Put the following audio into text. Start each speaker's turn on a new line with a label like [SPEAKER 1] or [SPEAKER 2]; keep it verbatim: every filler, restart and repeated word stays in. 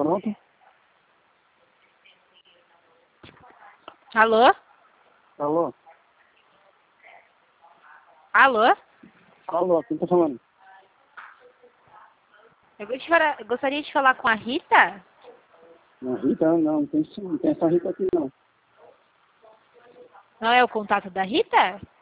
[SPEAKER 1] Pronto?
[SPEAKER 2] Alô?
[SPEAKER 1] Alô?
[SPEAKER 2] Alô?
[SPEAKER 1] Alô, quem tá falando?
[SPEAKER 2] Eu gost- falar- eu gostaria de falar com a Rita?
[SPEAKER 1] Não, Rita, não, não tem, não tem essa Rita aqui não.
[SPEAKER 2] Não é o contato da Rita?